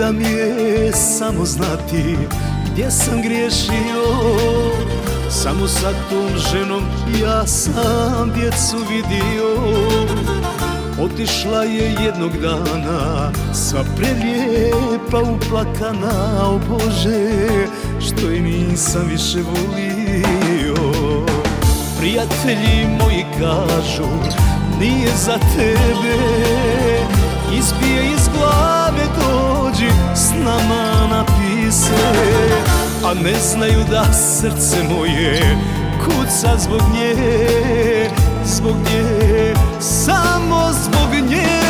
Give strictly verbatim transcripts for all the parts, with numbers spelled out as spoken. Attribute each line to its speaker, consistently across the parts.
Speaker 1: da mi je samo znati gdje sam griješio. Samo sa tom ženom ja sam djecu vidio. Otišla je jednog dana, sva prelijepa uplakana. O Bože, što je nisam više volio. Prijatelji moji kažu, nije za tebe, izbije iz glave, dođi s nama na pise. A ne znaju da srce moje kuca zbog nje, zbog nje, samo zbog nje.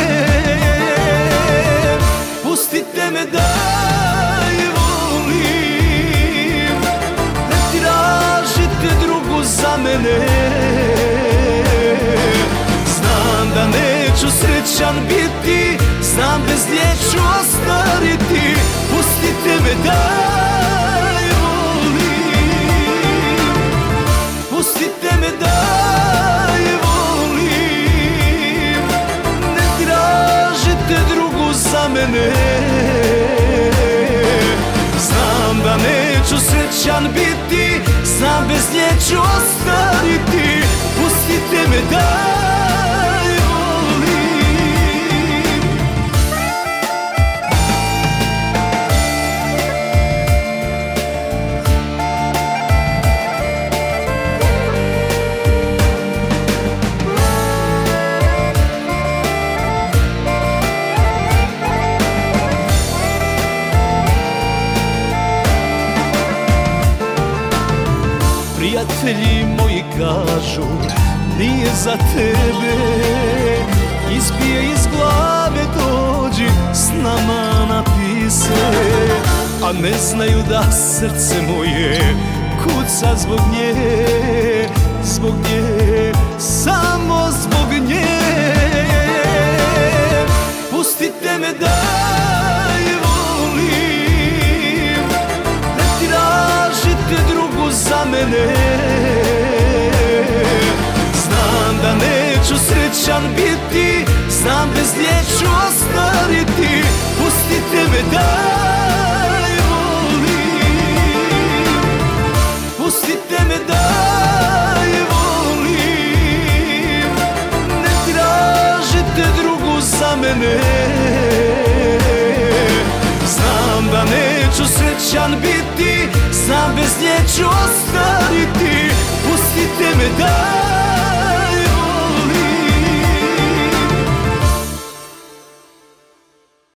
Speaker 1: Pustite me da je volim, ne tražite drugu za mene. Znam da neću srećan biti, znam bez nje ću ostariti. Pustite me da je volim, pustite me da je volim, ne tražite drugu za mene. Znam da neću srećan biti, znam bez nje ću ostariti. Pustite me da je volim. Prijatelji moji kažu, nije za tebe, izbije iz glave, dođi s nama na pise. A ne znaju da srce moje kuca zbog nje, zbog nje, samo zbog nje. Pustite me da je volim, ne tražite drugu za mene. Znam da neću srećan biti, znam bez nje ću ostariti. Pustite me da je volim, pustite me da je volim, ne tražite drugu za mene. Znam da neću srećan biti, znam bez nje ću ostariti. Pustite me da